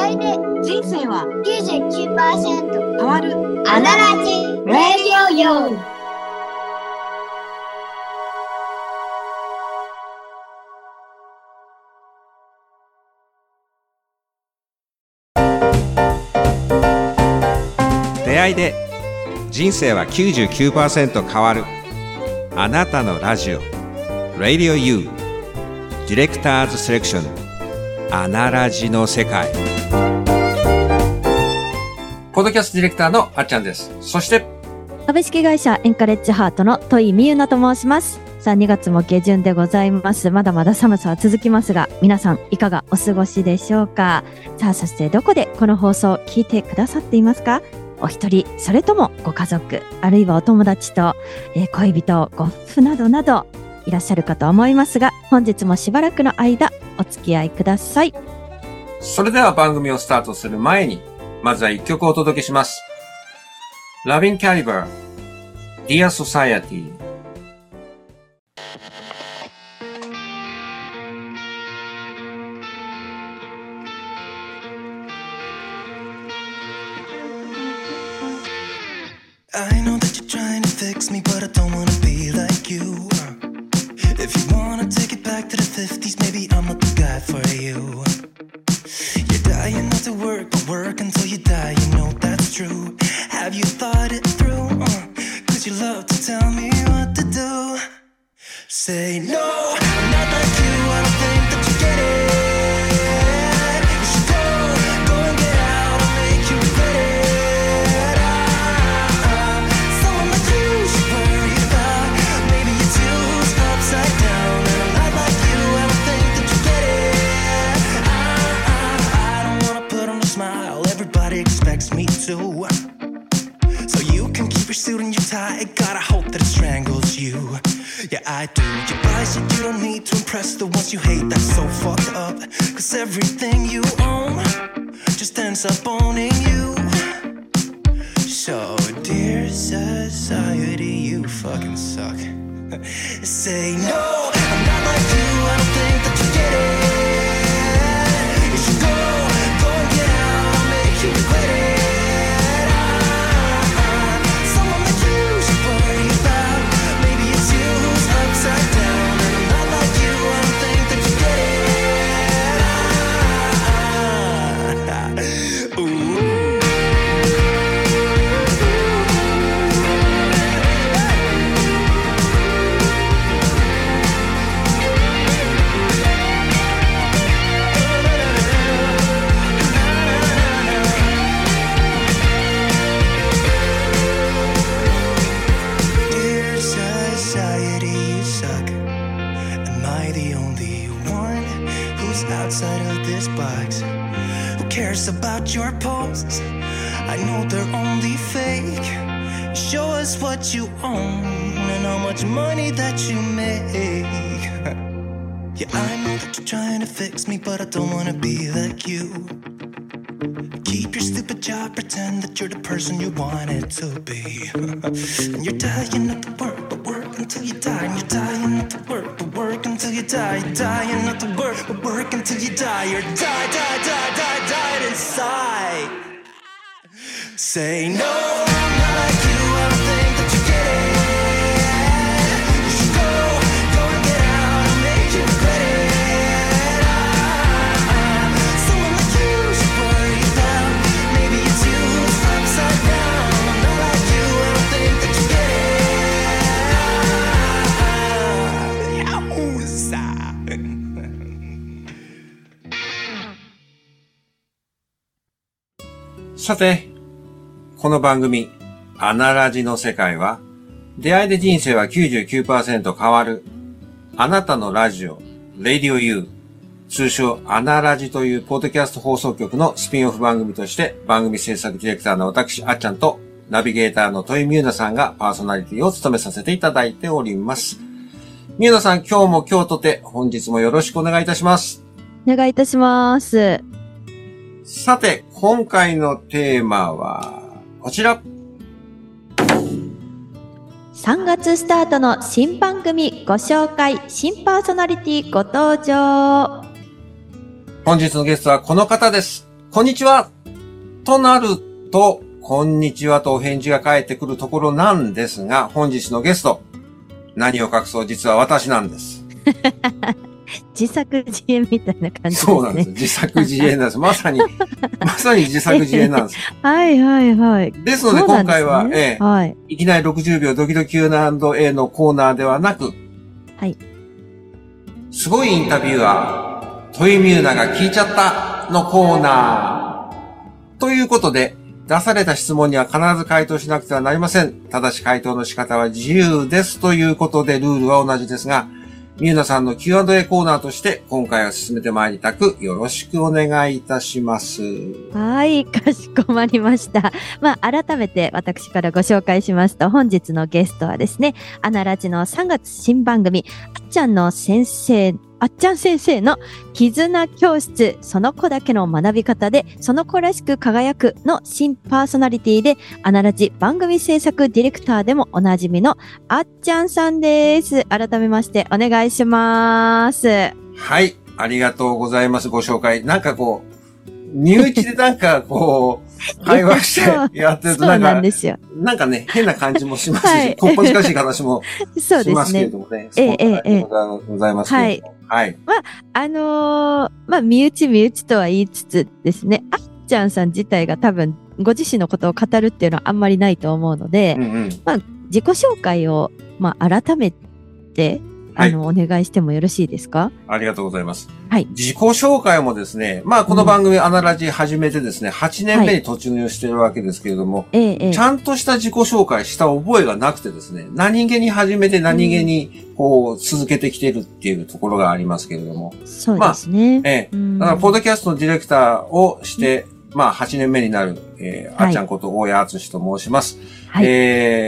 会いで人生は 99% 変わる。 アナラジラジオ用。 出会いで人生は 99% 変わる。あなたのラジオ Radio U ディレクターズセレクションアナラジの世界。ポッドキャストディレクターのあっちゃんです。そして株式会社エンカレッジハートの戸井美優奈と申します。さあ2月も下旬でございます。まだまだ寒さは続きますが、皆さんいかがお過ごしでしょうか。さあそしてどこでこの放送を聞いてくださっていますか。お一人それともご家族、あるいはお友達と、恋人、ご夫婦などなどいらっしゃるかと思いますが、本日もしばらくの間お付き合いください。 それでは番組をスタートする前にまずは一曲お届けします。Loving Caliber Dear Society。 I know that you're trying to fix me, but I don't wanna be like you. If you wanna take it back to the 50s, maybe I'm not the guy for you. You're dying not to work, but work until you die, you know that's true. Have you thought it through? Cause you love to tell me what to do. Say no, I'm not like you, I don't think that you get it. You should go and get out, I'll make you regret it. Someone like you should worry about. Maybe your two's upside down, and I'm not like you, I don't think that you get it. I don't wanna put on a smile, everybody expects me to. So you can keep your suit and your tie, gotta hope that it strangles you. Yeah, I do. You buy shit you don't need to impress the ones you hate, that's so fucked up. Cause everything you own just ends up owning you. So, dear society, you fucking suck. Say no, I'm not like you, I don't think that you get it. You should go and get out, I'll make you regret it. Someone like you should worry about. Maybe it's you who's upside down, and I'm not like you, I don't think that you get it. Ooh. Dear society, you suck. Am I the only one who's outside of this box? Who cares about your posts? I know they're only fake. Show us what you own and how much money that you make. Yeah, I know that you're trying to fix me, but I don't wanna be like you. Keep your stupid job, pretend that you're the person you wanted to be. And you're dying not to work, but work until you die. And you're dying not to work, but work until you die. You're dying not to work, but work until you die. You're died inside. Say no, I'm not like you, I don't think that you get it. You should go and get out, I'll make you regret it. Someone like you should worry about. Maybe it's you who's upside down. I'm not like you, I don't think that you get it. Yahooza. さて、この番組アナラジの世界は、出会いで人生は 99% 変わる。あなたのラジオ Radio U、 通称アナラジというポッドキャスト放送局のスピンオフ番組として、番組制作ディレクターの私あっちゃんとナビゲーターの戸井美優奈さんがパーソナリティを務めさせていただいております。美優奈さん、今日も今日とて本日もよろしくお願いいたします。 お願いいたします。 さて、今回のテーマはこちら。 3月スタートの新番組ご紹介、新パーソナリティご登場。 本日のゲストはこの方です。 こんにちはとなると、こんにちはとお返事が返ってくるところなんですが、本日のゲスト、何を隠そう実は私なんです。 自作自演みたいな感じですね。 そうなんです。自作自演なんです。まさに自作自演なんです。 はいはいはい。 ですので今回は、 はい、 いきなり60秒ドキドキ Q&A のコーナーではなく、 はい。 すごいインタビュアー、トイミューナが聞いちゃったのコーナー。ということで、出された質問には必ず回答しなくてはなりません。ただし回答の仕方は自由ですということでルールは同じですが、ミューナさんの Q&A コーナーとして今回は進めてまいりたくよろしくお願いいたします。 はい、かしこまりました。改めて私からご紹介しますと、本日のゲストはですね、アナラジの3月新番組、あっちゃん先生の絆教室、その子だけの学び方でその子らしく輝くの新パーソナリティで、アナラジ番組制作ディレクターでもおなじみのあっちゃんさんです。改めましてお願いします。 はい、ありがとうございます。ご紹介。なんかこう、身内でなんかこう、会話してやってるとなんか、なんかね、変な感じもしますし、はい、こっぱずかしい話もしますけれどもね。そうですね。ございますけれども。はい。 身内とは言いつつですね、あっちゃんさん自体が多分、ご自身のことを語るっていうのはあんまりないと思うので、自己紹介を、改めて、はい、お願いしてもよろしいですか？ ありがとうございます。 はい。 自己紹介もですね、この番組アナラジ始めてですね、8年目に突入してるわけですけれども、ちゃんとした自己紹介した覚えがなくてですね、何気に始めて何気にこう続けてきてるっていうところがありますけれども。 そうですね。 だからポッドキャストのディレクターをして、8年目になる、あっちゃんこと大谷敦と申します。はい。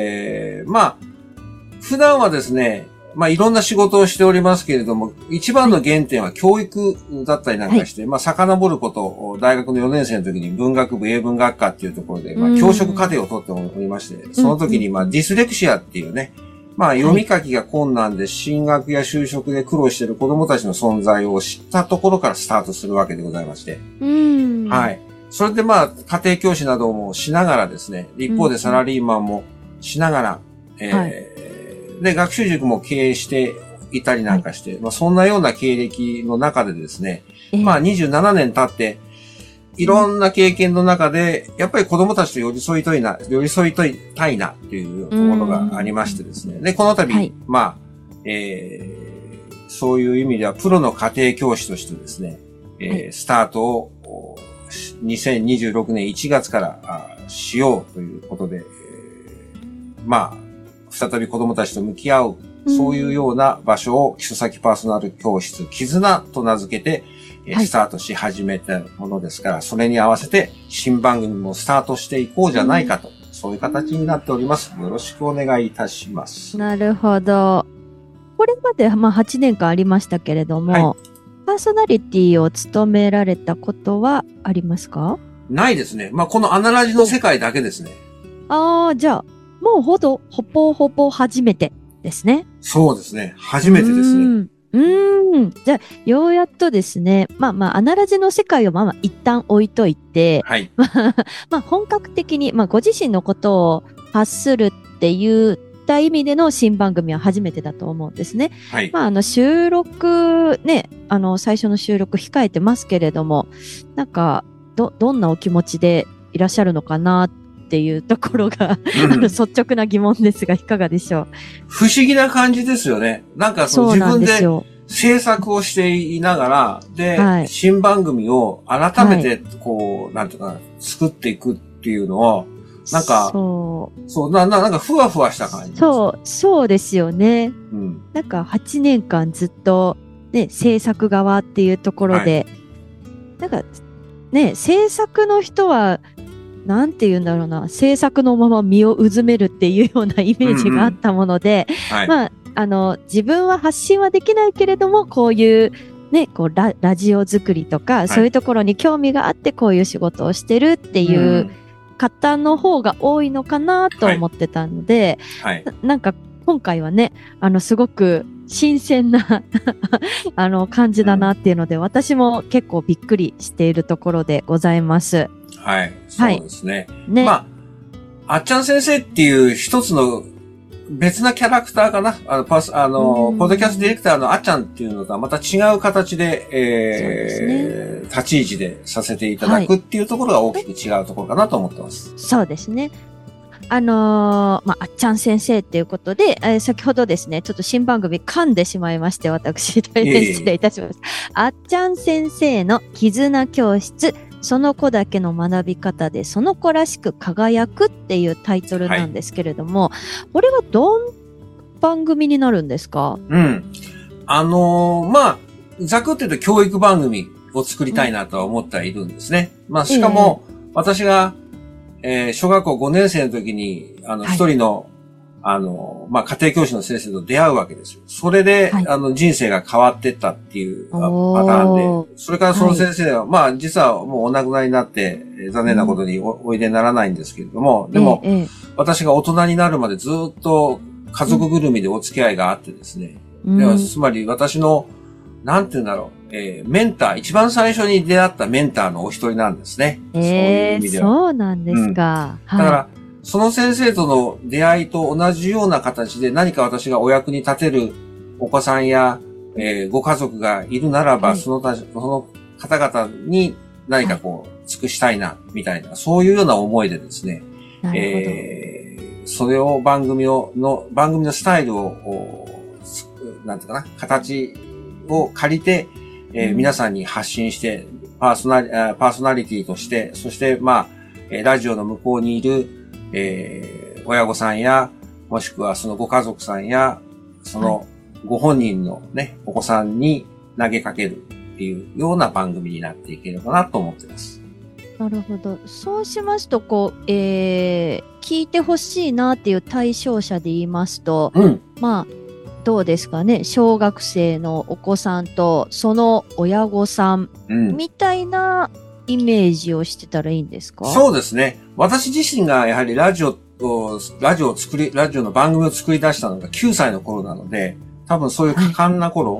普段はですね、いろんな仕事をしておりますけれども、一番の原点は教育だったりなんかして、遡ることを大学の4年生の時に文学部英文学科っていうところで、教職課程を取っておりまして、その時にディスレクシアっていうね、読み書きが困難で進学や就職で苦労している子供たちの存在を知ったところからスタートするわけでございまして。はい。それで家庭教師などもしながらですね、一方でサラリーマンもしながら、で、学習塾も経営していたりなんかして、そんなような経歴の中でですね、27年経って、いろんな経験の中で、やっぱり子供たちと寄り添いたいなっていうところがありましてですね。で、この度、そういう意味では、プロの家庭教師としてですね、スタートを2026年1月からしようということで、再び子供たちと向き合う、そういうような場所を基礎先パーソナル教室絆と名付けて、スタートし始めたものですから、それに合わせて新番組もスタートしていこうじゃないかと、そういう形になっております。よろしくお願いいたします。 なるほど。これまで8年間ありましたけれども、パーソナリティを務められたことはありますか？ ないですね。このアナラジの世界だけですね。 じゃあ、もうほぼ初めてですね。 そうですね。初めてですね。 じゃあ、ようやっとですね、アナラジの世界を一旦置いといて、 はい。 本格的に、ご自身のことを発するって言った意味での新番組は初めてだと思うんですね。 はい。 収録ね、最初の収録控えてますけれども、なんか、どんなお気持ちでいらっしゃるのかなっていうところが、率直な疑問ですが、いかがでしょう？ 不思議な感じですよね。なんか自分で制作をしていながら、で、新番組を改めて、なんていうかな、作っていくっていうのを、なんか、なんかふわふわした感じ。 そうですよね。なんか8年間ずっと、ね、制作側っていうところで、なんか、ね、制作の人は、なんて言うんだろうな、制作のまま身をうずめるっていうようなイメージがあったもので、自分は発信はできないけれども、こういうね、ラジオ作りとか、そういうところに興味があってこういう仕事をしてるっていう方の方が多いのかなと思ってたので、なんか今回はね、すごく新鮮な感じだなっていうので、私も結構びっくりしているところでございます。 はい。そうですね。 ね。 まあ、あっちゃん先生っていう一つの別なキャラクターかな。ポッドキャストディレクターのあっちゃんっていうのとはまた違う形で、立ち位置でさせていただくっていうところが大きく違うところかなと思ってます。 そうですね。あっちゃん先生っていうことで、先ほどですね、ちょっと新番組噛んでしまいまして、私、大変失礼いたしました。あっちゃん先生の絆教室、その子だけの学び方でその子らしく輝くっていうタイトルなんですけれども、これはどん番組になるんですか？ うん。まあ、ざくって言うと教育番組を作りたいなとは思ってはいるんですね。まあ、しかも、私が、小学校5年生の時に、一人の、まあ、家庭教師の先生と出会うわけですよ。それで、人生が変わってったっていうパターンで、それからその先生は、まあ、実はもうお亡くなりになって、残念なことにおいでにならないんですけれども、でも、私が大人になるまでずっと家族ぐるみでお付き合いがあってですね、つまり私の、なんて言うんだろう、メンター、一番最初に出会ったメンターのお一人なんですね。そういう意味では。 そうなんですか。 だから、その先生との出会いと同じような形で何か私がお役に立てるお子さんや、ご家族がいるならば、その方々に何か尽くしたいな、みたいな、そういうような思いでですね、それを番組のスタイルを、なんていうかな、形を借りて、皆さんに発信して、パーソナリティとして、そして、まあ、ラジオの向こうにいる、親御さんや、もしくはそのご家族さんや、そのご本人のね、お子さんに投げかけるっていうような番組になっていければなと思っています。 なるほど。そうしますと、聞いてほしいなっていう対象者で言いますと、まあ、どうですかね、小学生のお子さんとその親御さんみたいなイメージをしてたらいいんですか？ そうですね。私自身がやはりラジオの番組を作り出したのが9歳の頃なので、多分そういう果敢な頃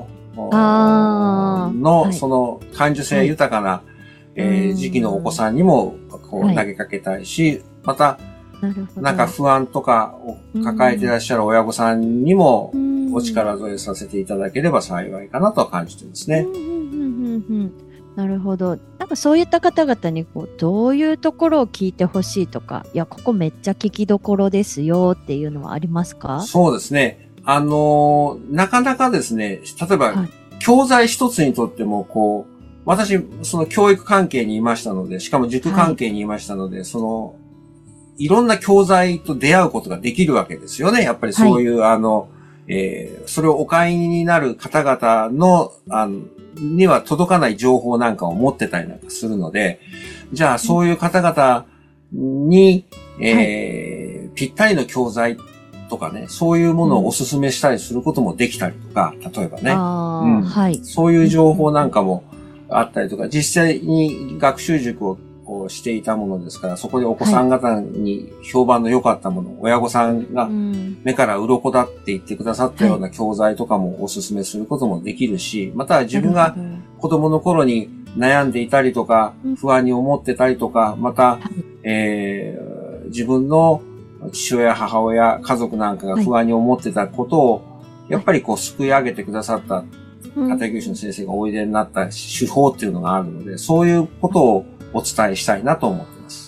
の、その感受性豊かな、時期のお子さんにも投げかけたいし、また、なんか不安とかを抱えていらっしゃる親御さんにもお力添えさせていただければ幸いかなとは感じてますね。 なるほど。なんかそういった方々にどういうところを聞いてほしいとか、いや、ここめっちゃ聞きどころですよっていうのはありますか？ そうですね。なかなかですね、例えば、教材一つにとっても私、その教育関係にいましたので、しかも塾関係にいましたので、いろんな教材と出会うことができるわけですよね。やっぱりそういう、それをお買いになる方々の、には届かない情報なんかを持ってたりなんかするので、じゃあそういう方々に、ぴったりの教材とかね、そういうものをお勧めしたりすることもできたりとか、例えばね、そういう情報なんかもあったりとか、実際に学習塾をしていたものですから、そこでお子さん方に評判の良かったもの、親御さんが目から鱗だって言ってくださったような教材とかもお勧めすることもできるし、または自分が子供の頃に悩んでいたりとか、不安に思ってたりとか、また、自分の父親、母親、家族なんかが不安に思ってたことを、やっぱり救い上げてくださった家庭教師の先生がおいでになった手法っていうのがあるので、そういうことをお伝えしたいなと思ってます。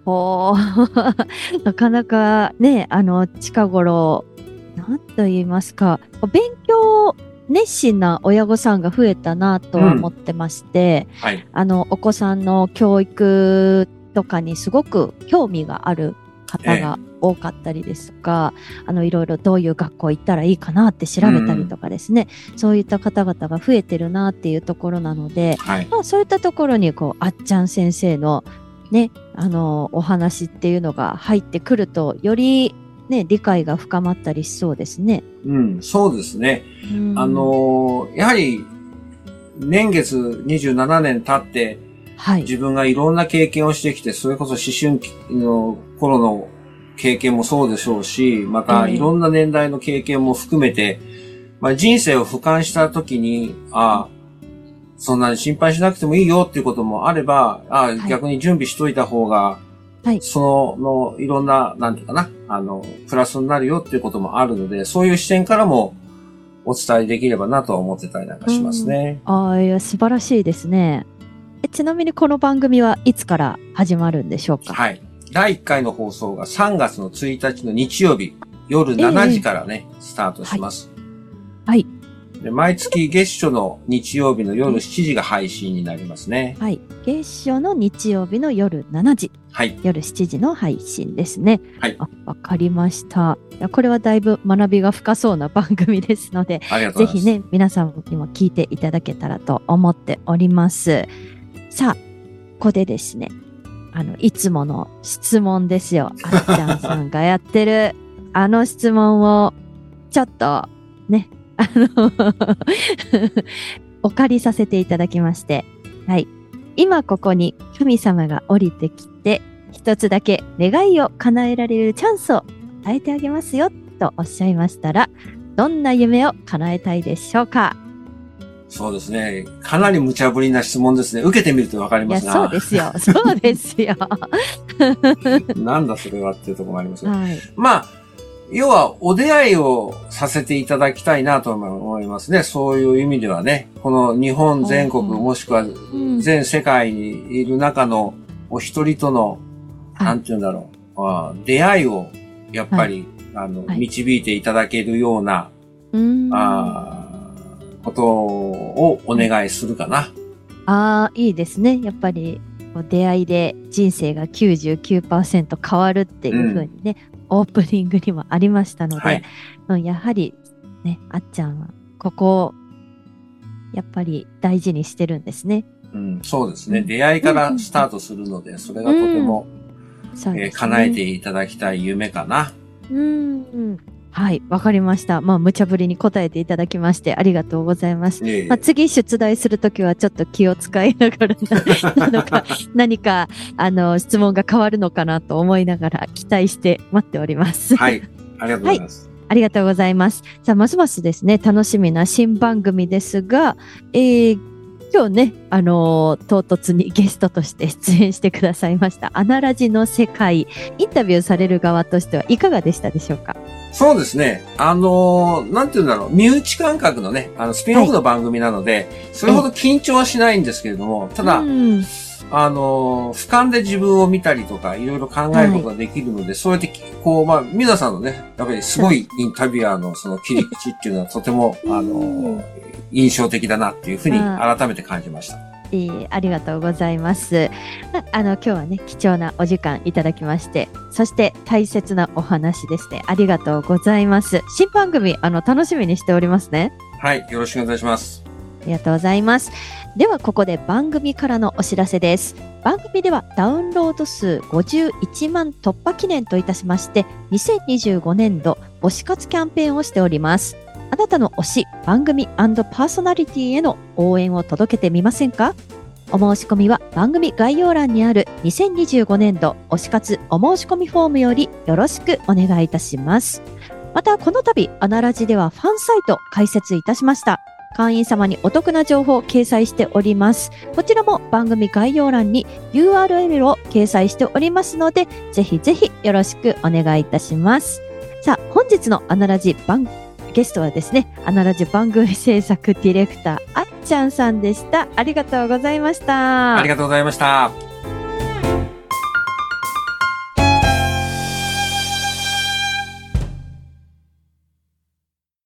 なかなかね、近頃、なんと言いますか、勉強熱心な親御さんが増えたなと思ってまして、お子さんの教育とかにすごく興味がある方が多かったりですとか、いろいろどういう学校行ったらいいかなって調べたりとかですね、そういった方々が増えてるなっていうところなので、そういったところにあっちゃん先生のね、お話っていうのが入ってくると、よりね、理解が深まったりしそうですね。 そうですね。やはり、年月27年経って、自分がいろんな経験をしてきて、それこそ思春期の頃の経験もそうでしょうし、またいろんな年代の経験も含めて、 まあ人生を俯瞰した時に、そんなに心配しなくてもいいよっていうこともあれば、逆に準備しといた方が、 はい。 いろんな、なんていうかな、プラスになるよっていうこともあるので、そういう視点からもお伝えできればなとは思ってたりなんかしますね。 いや、素晴らしいですね。ちなみにこの番組はいつから始まるんでしょうか？ はい。第1回の放送が3月の1日の日曜日、夜7時からね、スタートします。 はい。 で、毎月月初の日曜日の夜7時が配信になりますね。 はい。月初の日曜日の夜7時。 はい。 夜7時の配信ですね。 はい。 わかりました。いや、これはだいぶ学びが深そうな番組ですので、 ありがとうございます。 ぜひね、皆さんにも聞いていただけたらと思っております。さあ、ここでですね、いつもの質問ですよ。あっちゃんさんがやってる、質問を、ちょっと、ね、お借りさせていただきまして、はい。今ここに神様が降りてきて、一つだけ願いを叶えられるチャンスを与えてあげますよ、とおっしゃいましたら、どんな夢を叶えたいでしょうか？ そうですね。かなり無茶ぶりな質問ですね。受けてみるとわかりますが。 いや、そうですよ。そうですよ。 なんだそれはっていうところもありますが。 はい。 まあ、要はお出会いをさせていただきたいなと思いますね。そういう意味ではね。この日本全国もしくは全世界にいる中のお一人との、なんていうんだろう。出会いをやっぱり、導いていただけるような、ことをお願いするかな。 いいですね。やっぱり出会いで人生が 99% 変わるっていうふうにね、オープニングにもありましたので、はい、やはりね、あっちゃんはここをやっぱり大事にしてるんですね。 そうですね。出会いからスタートするので、それがとても、叶えていただきたい夢かな。 はい、わかりました。無茶ぶりに答えていただきましてありがとうございます。次出題するときはちょっと気を使いながら何か、質問が変わるのかなと思いながら期待して待っております。 はい、ありがとうございます。 はい、ありがとうございます。さあ、ますますですね、楽しみな新番組ですが、今日ね、唐突にゲストとして出演してくださいました、アナラジの世界、インタビューされる側としてはいかがでしたでしょうか？ そうですね。なんていうんだろう、身内感覚のね、スピンオフの番組なので、それほど緊張はしないんですけれども、ただ、俯瞰で自分を見たりとか、いろいろ考えることができるので、そうやって、皆さんのね、やっぱりすごいインタビュアーのその切り口っていうのはとても、印象的だなっていうふうに改めて感じました。 ありがとうございます。今日はね、貴重なお時間いただきまして、そして大切なお話ですね。ありがとうございます。新番組、楽しみにしておりますね。 はい、よろしくお願いします。 ありがとうございます。では、ここで番組からのお知らせです。番組ではダウンロード数51万突破記念といたしまして、2025年度推し活キャンペーンをしております。あなたの推し、番組&パーソナリティへの応援を届けてみませんか？お申し込みは番組概要欄にある2025年度推し活お申し込みフォームよりよろしくお願いいたします。また、この度、アナラジではファンサイト開設いたしました。会員様にお得な情報を掲載しております。こちらも番組概要欄に URL を掲載しておりますので、ぜひぜひよろしくお願いいたします。さあ、本日のアナラジゲストはですね、アナラジ番組制作ディレクター、あっちゃんさんでした。ありがとうございました。 ありがとうございました。